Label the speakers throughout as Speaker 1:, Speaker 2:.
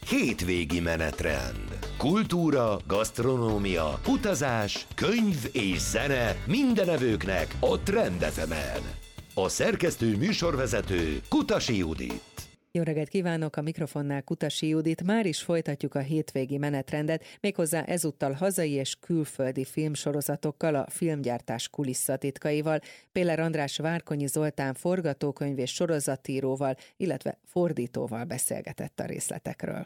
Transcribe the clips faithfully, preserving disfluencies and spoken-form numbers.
Speaker 1: Hétvégi menetrend. Kultúra, gasztronómia, utazás, könyv és zene minden evőknek a Trend ef emen. A szerkesztő műsorvezető Kutasi Judit.
Speaker 2: Jó reggelt kívánok, a mikrofonnál Kutasi Judit. Már is folytatjuk a hétvégi menetrendet, méghozzá ezúttal hazai és külföldi filmsorozatokkal, a filmgyártás kulisszatitkaival. Péler András Várkonyi Zoltán forgatókönyv és sorozatíróval, illetve fordítóval beszélgetett a részletekről.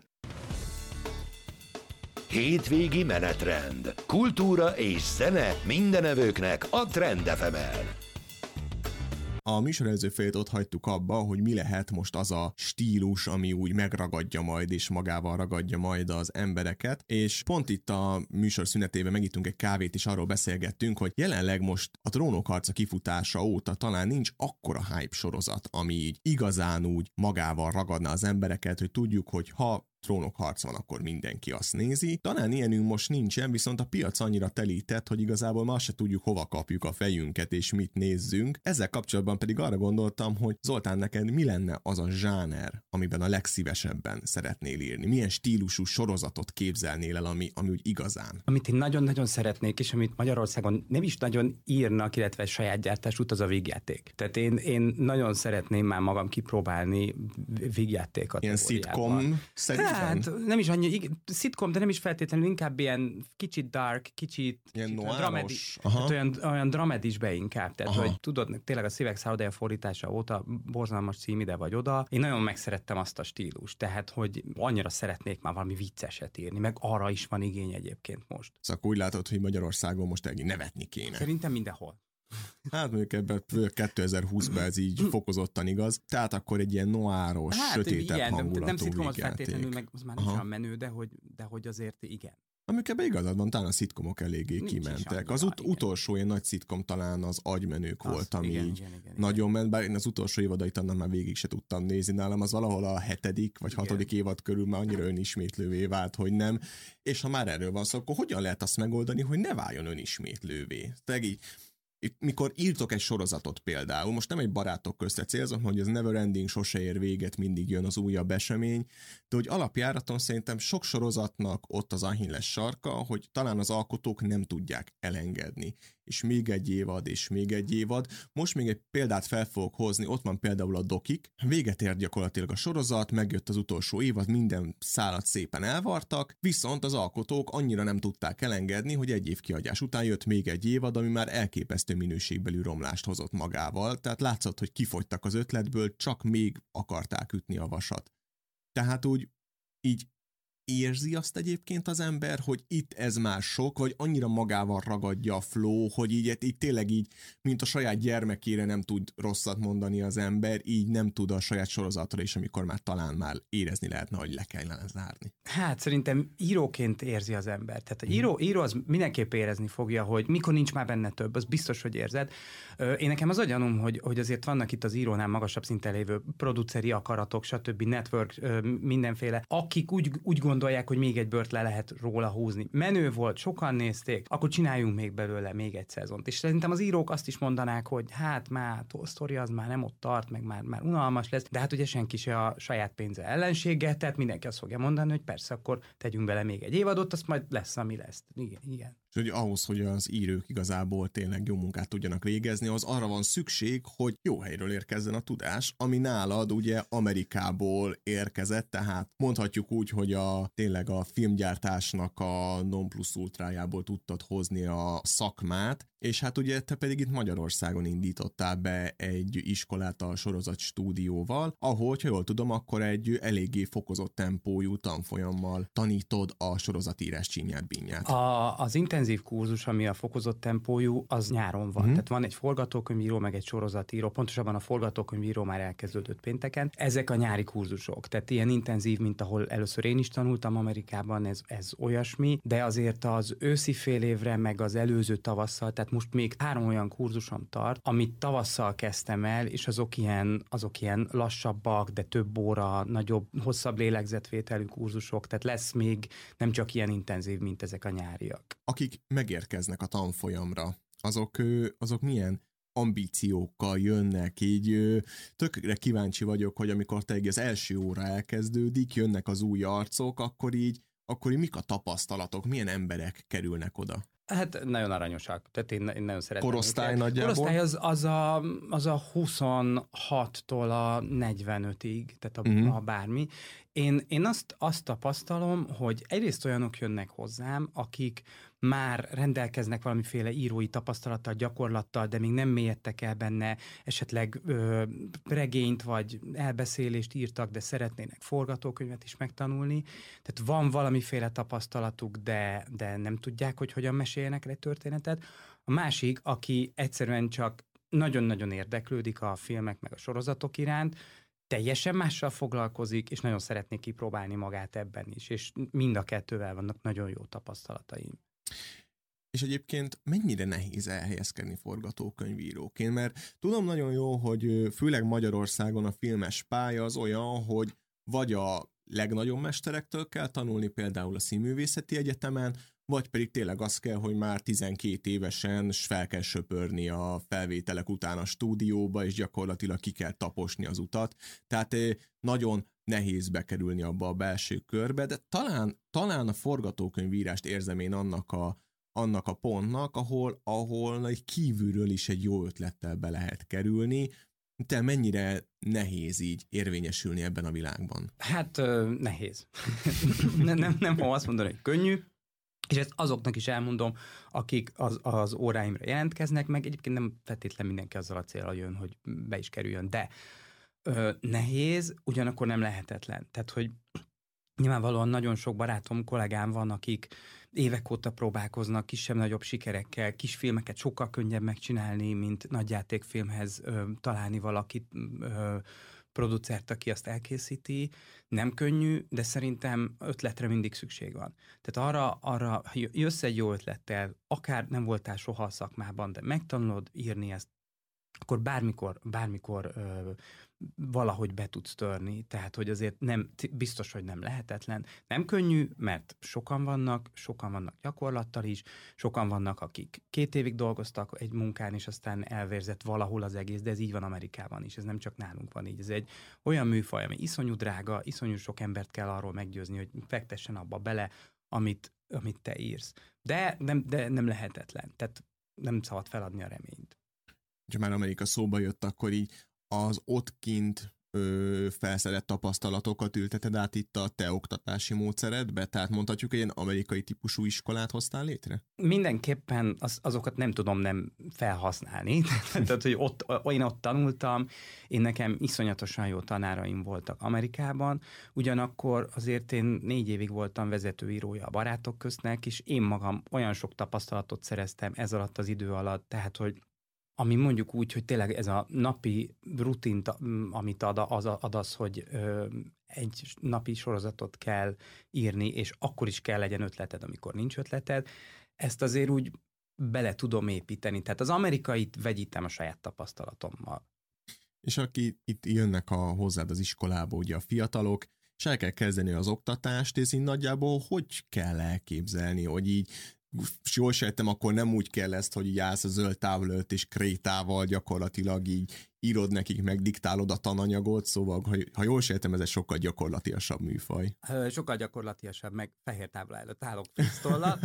Speaker 1: Hétvégi menetrend. Kultúra és zene minden evőknek a Trend ef emen.
Speaker 3: A műsor előző félét ott hagytuk abba, hogy mi lehet most az a stílus, ami úgy megragadja majd, és magával ragadja majd az embereket, és pont itt a műsor szünetében megittunk egy kávét, és arról beszélgettünk, hogy jelenleg most a Trónok harca kifutása óta talán nincs akkora hype sorozat, ami így igazán úgy magával ragadna az embereket, hogy tudjuk, hogy ha Trónokharc van, akkor mindenki azt nézi. Talán ilyenünk most nincsen, viszont a piac annyira telített, hogy igazából ma se tudjuk, hova kapjuk a fejünket és mit nézzünk. Ezzel kapcsolatban pedig arra gondoltam, hogy Zoltán, neked mi lenne az a zsáner, amiben a legszívesebben szeretnél írni? Milyen stílusú sorozatot képzelnél el, ami, ami úgy igazán?
Speaker 4: Amit én nagyon-nagyon szeretnék, és amit Magyarországon nem is nagyon írnak, illetve saját gyártású, az a vígjáték. Tehát én, én nagyon szeretném már magam kipróbálni vígjátékat.
Speaker 3: Ilyen szitcom szerintem?
Speaker 4: Hát nem is annyi, szitcom, de nem is feltétlenül, inkább ilyen kicsit dark, kicsit,
Speaker 3: kicsit
Speaker 4: dramedi, hát olyan, olyan dramedisbe inkább. Tehát, aha, hogy tudod, tényleg a Szívek szállodája fordítása óta borzalmas cím ide vagy oda. Én nagyon megszerettem azt a stílust, tehát, hogy annyira szeretnék már valami vicceset írni, meg arra is van igény egyébként most.
Speaker 3: Szóval úgy látod, hogy Magyarországon most egy nevetni kéne.
Speaker 4: Szerintem mindenhol.
Speaker 3: Hát mondjuk ebben kétezer-húszban ez így fokozottan igaz. Tehát akkor egy ilyen noáros, hát, sötétebb igen, hangulatú
Speaker 4: nem szitkom, az feltétlenül, meg az már nincs olyan menő, de hogy, de hogy azért igen.
Speaker 3: Amikor ebben igazad van, talán a szitkomok eléggé nincs kimentek. Az ut- utolsó ilyen nagy szitkom talán az Agymenők az, volt, ami igen, így igen, igen, nagyon igen. ment, bár én az utolsó évadait annak már végig se tudtam nézni. Nálam az valahol a hetedik vagy igen. hatodik évad körül már annyira önismétlővé vált, hogy nem. És ha már erről van szó, akkor hogyan lehet azt megoldani, hogy ne váljon önismétlővé? Tehát így mikor írtok egy sorozatot például, most nem egy barátok közte célzom, hogy ez never ending, sose ér véget, mindig jön az újabb esemény, de hogy alapjáraton szerintem sok sorozatnak ott az Achilles sarka, hogy talán az alkotók nem tudják elengedni. És még egy évad, és még egy évad. Most még egy példát fel fogok hozni, ott van például a Dokik. Véget ért gyakorlatilag a sorozat, megjött az utolsó évad, minden szálat szépen elvartak, viszont az alkotók annyira nem tudták elengedni, hogy egy év kiadás után jött még egy évad, ami már elképesztő minőségbeli romlást hozott magával, tehát látszott, hogy kifogytak az ötletből, csak még akarták ütni a vasat. Tehát úgy így érzi azt egyébként az ember, hogy itt ez már sok, vagy annyira magával ragadja a flow, hogy így, így tényleg így, mint a saját gyermekére nem tud rosszat mondani az ember, így nem tud a saját sorozatra is, amikor már talán már érezni lehetne, hogy le kellene zárni.
Speaker 4: Hát szerintem íróként érzi az ember. Tehát a író, író az mindenképp érezni fogja, hogy mikor nincs már benne több, az biztos, hogy érzed. Én nekem az a gyanúm, hogy, hogy azért vannak itt az írónál magasabb szinten lévő produceri akaratok, stb. Network, mindenféle, akik úgy, úgy gondolják, hogy még egy bört le lehet róla húzni. Menő volt, sokan nézték, akkor csináljunk még belőle még egy szezont. És szerintem az írók azt is mondanák, hogy hát már a sztori az már nem ott tart, meg már, már unalmas lesz, de hát ugye senki se a saját pénze ellensége, tehát mindenki azt fogja mondani, hogy persze, akkor tegyünk bele még egy évadot, azt majd lesz, ami lesz. Igen, igen.
Speaker 3: És hogy ahhoz, hogy az írók igazából tényleg jó munkát tudjanak végezni, az arra van szükség, hogy jó helyről érkezzen a tudás, ami nálad ugye Amerikából érkezett, tehát mondhatjuk úgy, hogy a tényleg a filmgyártásnak a non plus ultrájából tudtad hozni a szakmát, és hát ugye te pedig itt Magyarországon indítottál be egy iskolát a sorozat stúdióval, ahol, ha jól tudom, akkor egy eléggé fokozott tempójú tanfolyammal tanítod a sorozatírás csínyát, bínyát.
Speaker 4: A, az intenzív kurzus, ami a fokozott tempójú, az nyáron van. Hmm. Tehát van egy forgatókönyvíró, meg egy sorozatíró, pontosabban a forgatókönyvíró már elkezdődött pénteken. Ezek a nyári kurzusok, tehát ilyen intenzív, mint ahol először én is tanultam Amerikában, ez, ez olyasmi, de azért az őszi fél évre, meg az előző tavasszal, tehát most még három olyan kurzusom tart, amit tavasszal kezdtem el, és azok ilyen, azok ilyen lassabbak, de több óra, nagyobb, hosszabb lélegzetvételű kurzusok, tehát lesz még nem csak ilyen intenzív, mint ezek a nyáriak.
Speaker 3: Akik megérkeznek a tanfolyamra, azok, azok milyen ambíciókkal jönnek, így tökre kíváncsi vagyok, hogy amikor te az első óra elkezdődik, jönnek az új arcok, akkor így, akkor így mik a tapasztalatok, milyen emberek kerülnek oda?
Speaker 4: Hát nagyon aranyosak, tehát én, én nagyon szeretem.
Speaker 3: Korosztály
Speaker 4: őket.
Speaker 3: nagyjából?
Speaker 4: Korosztály az, az, a, az a huszonhattól a negyvenötig, tehát a, uh-huh. a bármi. Én, én azt, azt tapasztalom, hogy egyrészt olyanok jönnek hozzám, akik már rendelkeznek valamiféle írói tapasztalattal, gyakorlattal, de még nem mélyedtek el benne, esetleg ö, regényt vagy elbeszélést írtak, de szeretnének forgatókönyvet is megtanulni. Tehát van valamiféle tapasztalatuk, de, de nem tudják, hogy hogyan meséljenek egy történetet. A másik, aki egyszerűen csak nagyon-nagyon érdeklődik a filmek meg a sorozatok iránt, teljesen mással foglalkozik, és nagyon szeretné kipróbálni magát ebben is, és mind a kettővel vannak nagyon jó tapasztalataim.
Speaker 3: És egyébként mennyire nehéz elhelyezkedni forgatókönyvíróként, mert tudom nagyon jó, hogy főleg Magyarországon a filmes pálya az olyan, hogy vagy a legnagyobb mesterektől kell tanulni, például a Színművészeti Egyetemen, vagy pedig tényleg az kell, hogy már tizenkét évesen fel kell söpörni a felvételek után a stúdióba, és gyakorlatilag ki kell taposni az utat. Tehát nagyon nehéz bekerülni abba a belső körbe, de talán, talán a forgatókönyvírást érzem én annak a, annak a pontnak, ahol, ahol egy kívülről is egy jó ötlettel be lehet kerülni. Te mennyire nehéz így érvényesülni ebben a világban? Hát
Speaker 4: nehéz. nem, nem, nem fogom azt mondani, hogy könnyű, és ezt azoknak is elmondom, akik az, az óráimra jelentkeznek, meg egyébként nem feltétlenül mindenki azzal a célra jön, hogy be is kerüljön, de ö, nehéz, ugyanakkor nem lehetetlen. Tehát, hogy nyilvánvalóan nagyon sok barátom, kollégám van, akik évek óta próbálkoznak kisebb-nagyobb sikerekkel, kisfilmeket sokkal könnyebb megcsinálni, mint nagyjátékfilmhez ö, találni valakit, ö, producert, aki azt elkészíti. Nem könnyű, de szerintem ötletre mindig szükség van. Tehát arra, arra ha jössz egy jó ötlettel, akár nem voltál soha a szakmában, de megtanulod írni ezt, akkor bármikor, bármikor ö, valahogy be tudsz törni. Tehát, hogy azért nem, biztos, hogy nem lehetetlen. Nem könnyű, mert sokan vannak, sokan vannak gyakorlattal is, sokan vannak, akik két évig dolgoztak egy munkán, és aztán elvérzett valahol az egész, de ez így van Amerikában is, ez nem csak nálunk van így. Ez egy olyan műfaj, ami iszonyú drága, iszonyú sok embert kell arról meggyőzni, hogy fektessen abba bele, amit, amit te írsz. De nem, de nem lehetetlen. Tehát nem szabad feladni a reményt.
Speaker 3: Ha már Amerika szóba jött, akkor így az ott kint ö, felszedett tapasztalatokat ülteted át itt a te oktatási módszeredbe? Tehát mondhatjuk, hogy ilyen amerikai típusú iskolát hoztál létre?
Speaker 4: Mindenképpen az, azokat nem tudom nem felhasználni. Tehát, hogy ott, én ott tanultam, én nekem iszonyatosan jó tanáraim voltak Amerikában, ugyanakkor azért én négy évig voltam vezetőírója a Barátok Köztnek, és én magam olyan sok tapasztalatot szereztem ez alatt az idő alatt, tehát, hogy ami mondjuk úgy, hogy tényleg ez a napi rutin, amit ad az, ad az, hogy ö, egy napi sorozatot kell írni, és akkor is kell legyen ötleted, amikor nincs ötleted, ezt azért úgy bele tudom építeni. Tehát az amerikait vegyítem a saját tapasztalatommal.
Speaker 3: És aki itt jönnek a, hozzád az iskolába, ugye a fiatalok, és el kell kezdeni az oktatást, és így nagyjából hogy kell elképzelni, hogy így és jól sejtem, akkor nem úgy kell ezt, hogy így állsz a zöld tábla előtt, és krétával gyakorlatilag így írod nekik, meg diktálod a tananyagot, szóval, ha, ha jól sejtem, ez egy sokkal gyakorlatiasabb műfaj.
Speaker 4: Sokkal gyakorlatiasabb, meg fehér tábla előtt állok fritztollal,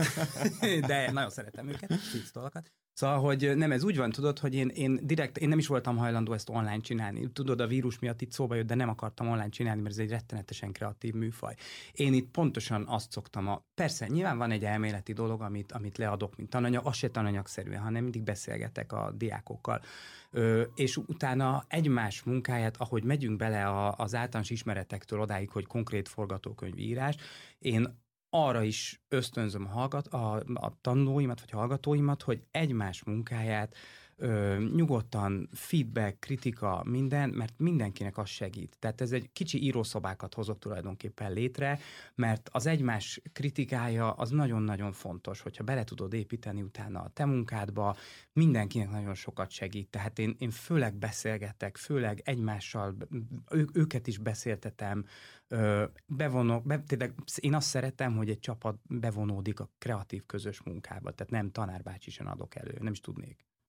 Speaker 4: de nagyon szeretem őket, fritztollakat. Szóval, hogy nem, ez úgy van, tudod, hogy én, én direkt, én nem is voltam hajlandó ezt online csinálni. Tudod, a vírus miatt itt szóba jött, de nem akartam online csinálni, mert ez egy rettenetesen kreatív műfaj. Én itt pontosan azt szoktam, a, persze, nyilván van egy elméleti dolog, amit, amit leadok, mint tananyag, az se tananyagszerűen, hanem mindig beszélgetek a diákokkal. Ö, és utána egymás munkáját, ahogy megyünk bele a, az általános ismeretektől odáig, hogy konkrét forgatókönyvírás, én arra is ösztönzöm a, hallgat, a, a tanulóimat, vagy hallgatóimat, hogy egymás munkáját ö, nyugodtan feedback, kritika, minden, mert mindenkinek az segít. Tehát ez egy kicsi írószobákat hozott tulajdonképpen létre, mert az egymás kritikája az nagyon-nagyon fontos, hogyha bele tudod építeni utána a te munkádba, mindenkinek nagyon sokat segít. Tehát én, én főleg beszélgetek, főleg egymással, ő, őket is beszéltetem, ö, bevonok, be, tényleg én azt szeretem, hogy egy csapat bevonódik a kreatív közös munkába, tehát nem tanárbácsi sem adok elő, nem is tudnék.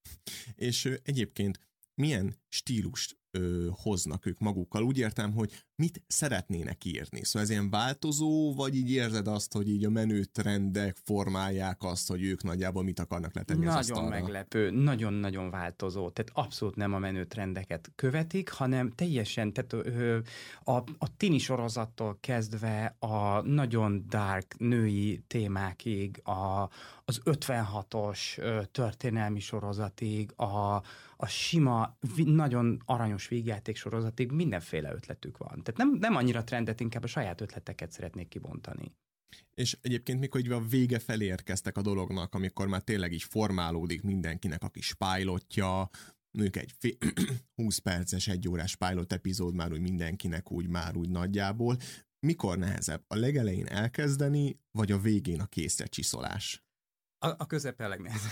Speaker 3: És ö, egyébként milyen stílust ö, hoznak ők magukkal? Úgy értem, hogy mit szeretnének írni. Szóval ez ilyen változó, vagy így érzed azt, hogy így a menőtrendek formálják azt, hogy ők nagyjából mit akarnak letenni az asztalra?
Speaker 4: Nagyon meglepő, nagyon-nagyon változó. Tehát abszolút nem a menőtrendeket követik, hanem teljesen, tehát ö, a, a tini sorozattól kezdve a nagyon dark női témákig, a, az ötvenhatos ö, történelmi sorozatig, a, a sima, vi, nagyon aranyos vígjáték sorozatig mindenféle ötletük van. Tehát nem, nem annyira trendet, inkább a saját ötleteket szeretnék kibontani.
Speaker 3: És egyébként mikor így a vége felé érkeztek a dolognak, amikor már tényleg így formálódik mindenkinek a kis pilotja, mondjuk egy fél, húsz perces, egy órás pilot epizód már úgy mindenkinek úgy már úgy nagyjából, mikor nehezebb? A legelején elkezdeni, vagy a végén a készre csiszolás?
Speaker 4: A, a közepe a legnehezebb.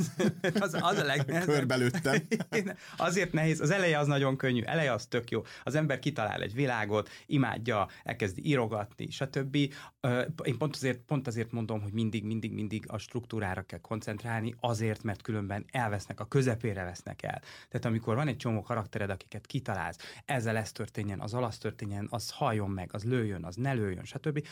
Speaker 4: az, az a legnehezebb.
Speaker 3: Körbelőttem.
Speaker 4: Azért nehéz. Az eleje az nagyon könnyű. Eleje az tök jó. Az ember kitalál egy világot, imádja, elkezdi írogatni, stb. Én pont azért, pont azért mondom, hogy mindig, mindig, mindig a struktúrára kell koncentrálni, azért, mert különben elvesznek, a közepére vesznek el. Tehát amikor van egy csomó karaktered, akiket kitalálsz, ezzel ez történjen, az alasz történjen, az halljon meg, az lőjön, az ne lőjön, stb.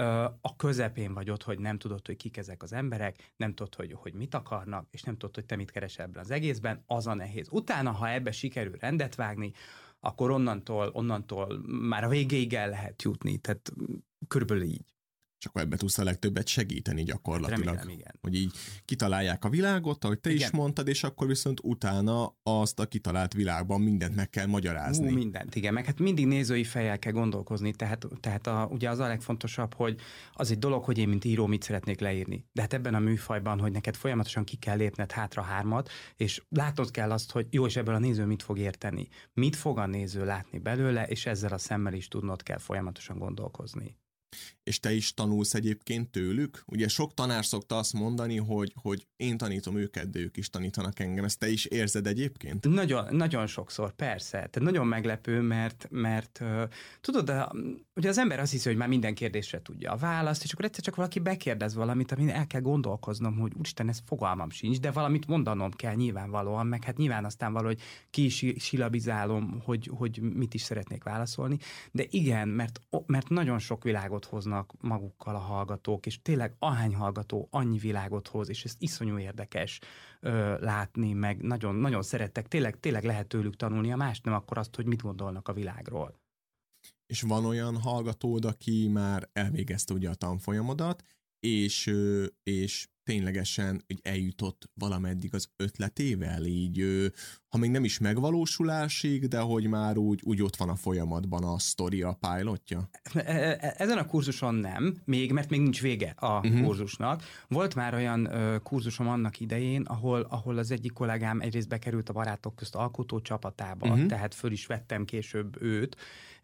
Speaker 4: A közepén vagy ott, hogy nem tudod, hogy kik ezek az emberek, nem tudod, hogy, hogy mit akarnak, és nem tudod, hogy te mit keresel ebben az egészben, az a nehéz. Utána, ha ebbe sikerül rendet vágni, akkor onnantól, onnantól már a végéig el lehet jutni, tehát körülbelül így.
Speaker 3: És akkor ebbe tudsz a legtöbbet segíteni gyakorlatilag.
Speaker 4: Remélem, igen.
Speaker 3: Hogy így kitalálják a világot, ahogy te igen. is mondtad, és akkor viszont utána azt a kitalált világban mindent meg kell magyarázni.
Speaker 4: Hú, mindent, igen. Meg hát mindig nézői fejjel kell gondolkozni, tehát, tehát a, ugye az a legfontosabb, hogy az egy dolog, hogy én, mint író, mit szeretnék leírni. De hát ebben a műfajban, hogy neked folyamatosan ki kell lépned hátra hármat, és látnod kell azt, hogy jó, és ebből a néző mit fog érteni. Mit fog a néző látni belőle, és ezzel a szemmel is tudnod kell folyamatosan gondolkozni.
Speaker 3: És te is tanulsz egyébként tőlük? Ugye sok tanár szokta azt mondani, hogy, hogy én tanítom őket, de ők is tanítanak engem. Ezt te is érzed egyébként?
Speaker 4: Nagyon, nagyon sokszor, persze. Tehát nagyon meglepő, mert, mert uh, tudod, de, ugye az ember azt hiszi, hogy már minden kérdésre tudja a választ, és akkor egyszer csak valaki bekérdez valamit, amin el kell gondolkoznom, hogy úristen, ez fogalmam sincs, de valamit mondanom kell nyilvánvalóan, meg hát nyilván aztán valahogy ki is silabizálom, hogy, hogy mit is szeretnék válaszolni. De igen, mert, mert nagyon sok világot hoznak magukkal a hallgatók, és tényleg ahány hallgató annyi világot hoz, és ez iszonyú érdekes ö, látni, meg nagyon, nagyon szerettek, tényleg, tényleg lehet tőlük tanulni, a más nem akkor azt, hogy mit gondolnak a világról.
Speaker 3: És van olyan hallgatód, aki már elvégezte ugye a tanfolyamodat, és, és ténylegesen így eljutott valameddig az ötletével, így, ha még nem is megvalósulásig, de hogy már úgy, úgy ott van a folyamatban a sztori, a pilotja?
Speaker 4: Ezen a kurzuson nem, még, mert még nincs vége a uh-huh. kurzusnak. Volt már olyan uh, kurzusom annak idején, ahol, ahol az egyik kollégám egyrészt bekerült a barátok közt alkotó csapatába, uh-huh. tehát föl is vettem később őt,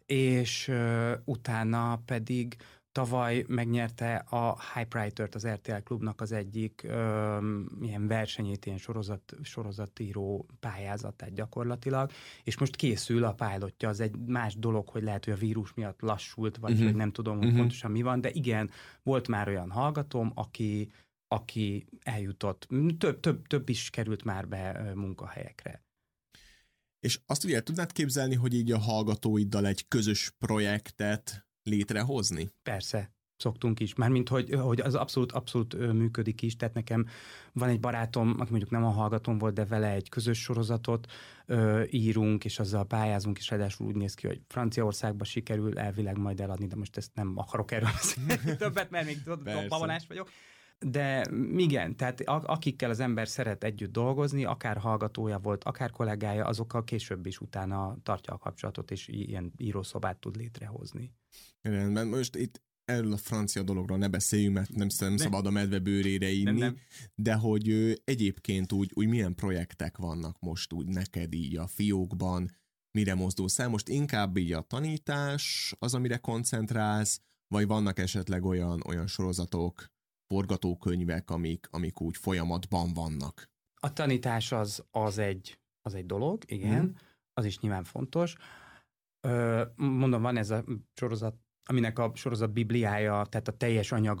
Speaker 4: és uh, utána pedig tavaly megnyerte a Hypewriter-t, az er té el Klubnak az egyik öm, ilyen versenyét, ilyen sorozat, sorozatíró pályázatát gyakorlatilag, és most készül a pilotja, az egy más dolog, hogy lehet, hogy a vírus miatt lassult, vagy uh-huh. hogy nem tudom, hogy uh-huh. pontosan mi van, de igen, volt már olyan hallgatóm, aki, aki eljutott, több, több, több is került már be munkahelyekre.
Speaker 3: És azt ugye tudnád képzelni, hogy így a hallgatóiddal egy közös projektet létrehozni?
Speaker 4: Persze, szoktunk is. Mármint, hogy, hogy az abszolút, abszolút működik is, tehát nekem van egy barátom, aki mondjuk nem a hallgatóm volt, de vele egy közös sorozatot ö, írunk, és azzal pályázunk, és ráadásul úgy néz ki, hogy Franciaországba sikerül elvileg majd eladni, de most ezt nem akarok erről beszélni többet, mert még babonás vagyok. De igen, tehát akikkel az ember szeret együtt dolgozni, akár hallgatója volt, akár kollégája, azokkal később is utána tartja a kapcsolatot, és ilyen írószobát tud létrehozni.
Speaker 3: Rendben, most itt erről a francia dologról ne beszéljünk, mert nem, nem szabad a medve bőrére inni, nem, nem. De hogy ö, egyébként úgy, úgy milyen projektek vannak most úgy neked így a fiókban, mire mozdulsz el? Most inkább így a tanítás az, amire koncentrálsz, vagy vannak esetleg olyan, olyan sorozatok, forgatókönyvek, amik, amik úgy folyamatban vannak? A
Speaker 4: tanítás az, az, egy, az egy dolog, igen, hmm. az is nyilván fontos. Ö, mondom, van ez a sorozat, aminek a sorozat bibliája, tehát a teljes anyaga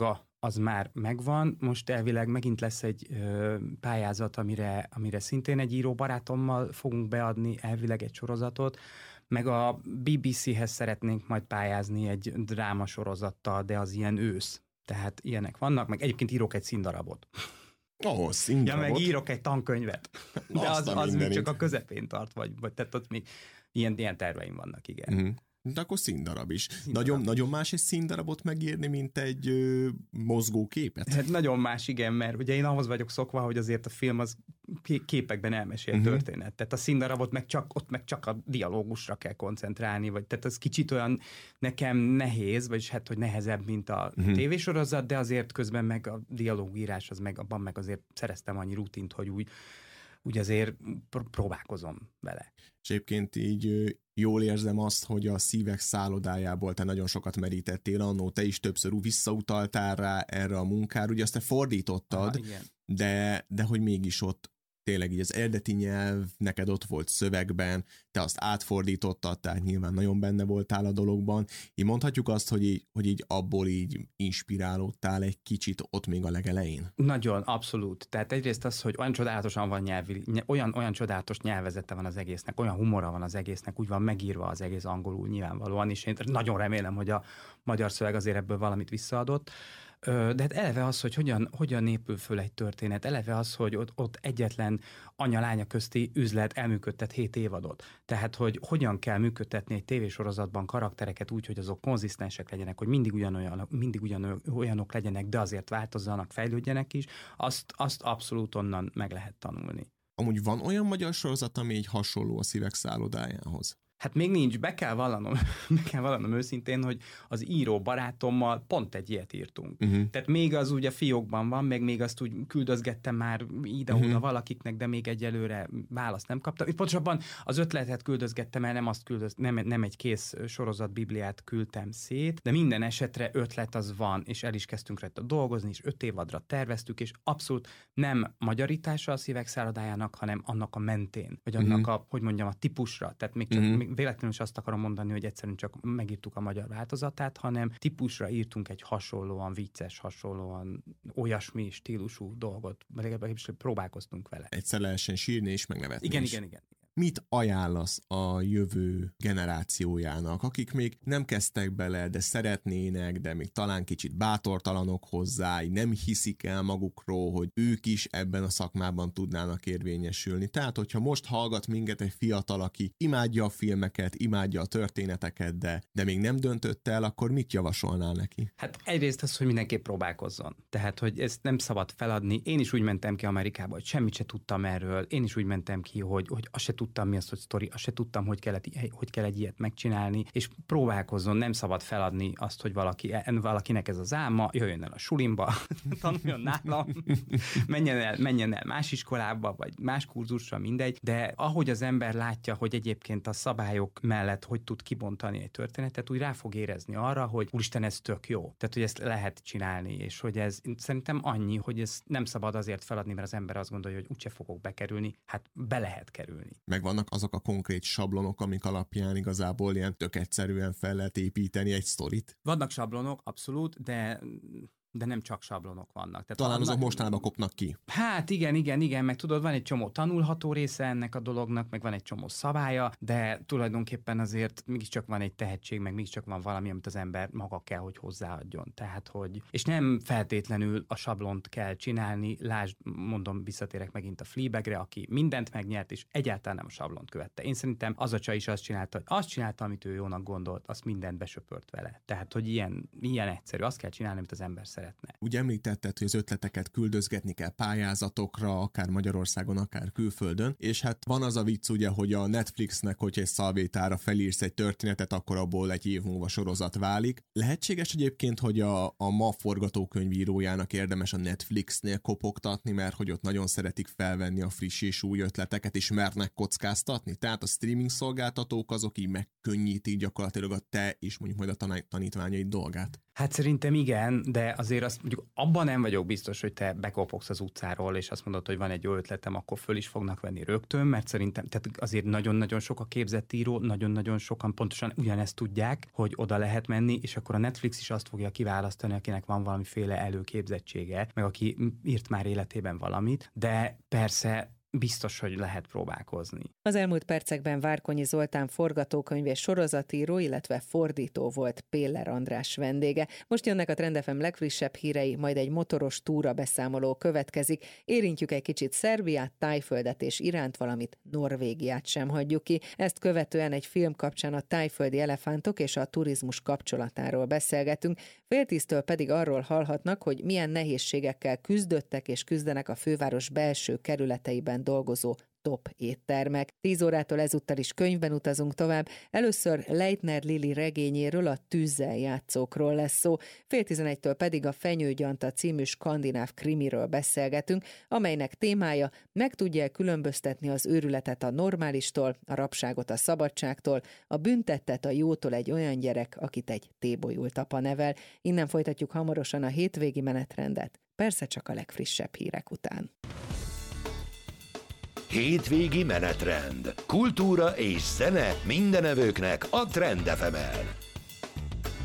Speaker 4: az már megvan, most elvileg megint lesz egy ö, pályázat, amire, amire szintén egy író barátommal fogunk beadni elvileg egy sorozatot, meg a bé bé céhez szeretnénk majd pályázni egy drámasorozattal, de az ilyen ősz. Tehát ilyenek vannak, meg egyébként írok egy színdarabot.
Speaker 3: Ó, oh, színdarabot?
Speaker 4: Ja, meg írok egy tankönyvet. De az, az még csak a közepén tart, vagy, vagy tehát ott még ilyen, ilyen terveim vannak, igen.
Speaker 3: Mm. De akkor színdarab is. Színdarab nagyon, is. Nagyon más egy színdarabot megírni, mint egy ö, mozgóképet?
Speaker 4: Hát nagyon más, igen, mert ugye én ahhoz vagyok szokva, hogy azért a film az képekben elmesél uh-huh. történet. Tehát a színdarabot meg csak, ott meg csak a dialógusra kell koncentrálni, vagy tehát az kicsit olyan nekem nehéz, vagyis hát, hogy nehezebb, mint a uh-huh. tévésorozat, de azért közben meg a dialógírás, az meg, abban meg azért szereztem annyi rutint, hogy úgy, úgy azért pr- próbálkozom vele.
Speaker 3: És egyébként így jól érzem azt, hogy a Szívek szállodájából te nagyon sokat merítettél annó, te is többször visszautaltál rá erre a munkára, ugye azt te fordítottad,
Speaker 4: Aha,
Speaker 3: de, de hogy mégis ott tényleg így az eredeti nyelv neked ott volt szövegben, te azt átfordítottad, tehát nyilván nagyon benne voltál a dologban. Így mondhatjuk azt, hogy így, hogy így abból így inspirálódtál egy kicsit ott még a legelején?
Speaker 4: Nagyon, abszolút. Tehát egyrészt az, hogy olyan csodálatosan van nyelvi, olyan, olyan csodálatos nyelvezete van az egésznek, olyan humora van az egésznek, úgy van megírva az egész angolul nyilvánvalóan, és én nagyon remélem, hogy a magyar szöveg azért ebből valamit visszaadott. De hát eleve az, hogy hogyan, hogyan épül föl egy történet, eleve az, hogy ott, ott egyetlen anya-lánya közti üzlet elműködtet hét évadot. Tehát, hogy hogyan kell működtetni egy tévésorozatban karaktereket úgy, hogy azok konzisztensek legyenek, hogy mindig ugyanolyanok, mindig ugyanolyanok legyenek, de azért változzanak, fejlődjenek is, azt, azt abszolút onnan meg lehet tanulni.
Speaker 3: Amúgy van olyan magyar sorozat, ami így hasonló a Szívek szállodájához?
Speaker 4: Hát még nincs, be kell vallanom, be kell vallanom őszintén, hogy az író barátommal pont egy ilyet írtunk. Uh-huh. Tehát még az ugye fiókban van, meg még azt úgy küldözgettem már ide-oda uh-huh. valakiknek, de még egyelőre választ nem kaptam. Itt pontosabban az ötletet küldözgettem el, nem azt küldöz, nem, nem egy kész sorozatbibliát küldtem szét, de minden esetre ötlet az van, és el is kezdtünk rajta dolgozni, és öt évadra terveztük, és abszolút nem magyarítása a Szívek szállodájának, hanem annak a mentén, vagy annak uh-huh. a, hogy mondjam, a típusra. Tehát még csak uh-huh. még véletlenül is azt akarom mondani, hogy egyszerűen csak megírtuk a magyar változatát, hanem típusra írtunk egy hasonlóan vicces, hasonlóan olyasmi stílusú dolgot, legalábbis próbálkoztunk vele.
Speaker 3: Egyszer lehessen sírni és megnevetni
Speaker 4: igen,
Speaker 3: is.
Speaker 4: igen, igen.
Speaker 3: Mit ajánlasz a jövő generációjának, akik még nem kezdtek bele, de szeretnének, de még talán kicsit bátortalanok hozzá, nem hiszik el magukról, hogy ők is ebben a szakmában tudnának érvényesülni. Tehát, hogyha most hallgat minket egy fiatal, aki imádja a filmeket, imádja a történeteket, de, de még nem döntött el, akkor mit javasolnál neki?
Speaker 4: Hát egyrészt az, hogy mindenképp próbálkozzon. Tehát, hogy ezt nem szabad feladni. Én is úgy mentem ki Amerikába, hogy semmit se tudtam erről. Én is úgy mentem ki, hogy, hogy azt se tudtam, mi az, hogy sztori, azt se tudtam, hogy kell, hogy kell egy ilyet megcsinálni, és próbálkozzon, nem szabad feladni azt, hogy valaki, valakinek ez az álma, jöjjön el a sulimba, tanuljon nálam, menjen el, menjen el más iskolába, vagy más kurzusra, mindegy, de ahogy az ember látja, hogy egyébként a szabályok mellett hogy tud kibontani egy történetet, úgy rá fog érezni arra, hogy úristen, ez tök jó. Tehát, hogy ezt lehet csinálni, és hogy ez szerintem annyi, hogy ez nem szabad azért feladni, mert az ember azt gondolja, hogy úgyse fogok bekerülni, hát be lehet kerülni.
Speaker 3: Meg vannak azok a konkrét sablonok, amik alapján igazából ilyen tök egyszerűen fel lehet építeni egy sztorit?
Speaker 4: Vannak sablonok, abszolút, de... de nem csak sablonok vannak. Tehát
Speaker 3: talán
Speaker 4: annak,
Speaker 3: azok mostanában kopnak ki.
Speaker 4: Hát igen, igen, igen, meg tudod, van egy csomó tanulható része ennek a dolognak, meg van egy csomó szabálya, de tulajdonképpen azért mégiscsak van egy tehetség, meg mégiscsak van valami, amit az ember maga kell, hogy hozzáadjon. Tehát, hogy... És nem feltétlenül a sablont kell csinálni, lásd, mondom, visszatérek megint a Fleabagre, aki mindent megnyert, és egyáltalán nem a sablont követte. Én szerintem az a csaj is azt csinálta, hogy azt csinálta, amit ő jónak gondolt, azt mindent besöpört vele. Tehát, hogy ilyen, ilyen egyszerű, azt kell csinálni, amit az ember szeret.
Speaker 3: Úgy említetted, hogy az ötleteket küldözgetni kell pályázatokra, akár Magyarországon, akár külföldön, és hát van az a vicc ugye, hogy a Netflixnek, hogyha egy szalvétára felírsz egy történetet, akkor abból egy év múlva sorozat válik. Lehetséges egyébként, hogy a, a ma forgatókönyvírójának érdemes a Netflixnél kopogtatni, mert hogy ott nagyon szeretik felvenni a friss és új ötleteket, és mernek kockáztatni? Tehát a streaming szolgáltatók azok így megkönnyítik gyakorlatilag a te és mondjuk majd a tanítványaid dolgát.
Speaker 4: Hát szerintem igen, de azért azt mondjuk abban nem vagyok biztos, hogy te bekopogsz az utcáról, és azt mondod, hogy van egy jó ötletem, akkor föl is fognak venni rögtön, mert szerintem tehát azért nagyon-nagyon sok a képzett író, nagyon-nagyon sokan pontosan ugyanezt tudják, hogy oda lehet menni, és akkor a Netflix is azt fogja kiválasztani, akinek van valamiféle előképzettsége, meg aki írt már életében valamit, de persze biztos, hogy lehet próbálkozni.
Speaker 2: Az elmúlt percekben Várkonyi Zoltán forgatókönyv és sorozatíró, illetve fordító volt Péller András vendége. Most jönnek a Trend ef em legfrissebb hírei, majd egy motoros túra beszámoló következik. Érintjük egy kicsit Szerbiát, Tájföldet és Iránt, valamit Norvégiát sem hagyjuk ki. Ezt követően egy film kapcsán a tájföldi elefántok és a turizmus kapcsolatáról beszélgetünk. Fél tíztől pedig arról hallhatnak, hogy milyen nehézségekkel küzdöttek és küzdenek a főváros belső kerületeiben dolgozó top éttermek. Tíz órától ezúttal is könyvben utazunk tovább. Először Leitner Lili regényéről, a Tűzzel játszókról lesz szó. Fél tizenegytől pedig a Fenyőgyanta című skandináv krimiről beszélgetünk, amelynek témája: meg tudja különböztetni az őrületet a normálistól, a rabságot a szabadságtól, a büntettet a jótól egy olyan gyerek, akit egy tébolyult apa nevel. Innen folytatjuk hamarosan a hétvégi menetrendet. Persze csak a legfrissebb hírek után.
Speaker 1: Hétvégi menetrend. Kultúra és zene mindenevőknek a Trend ef emen.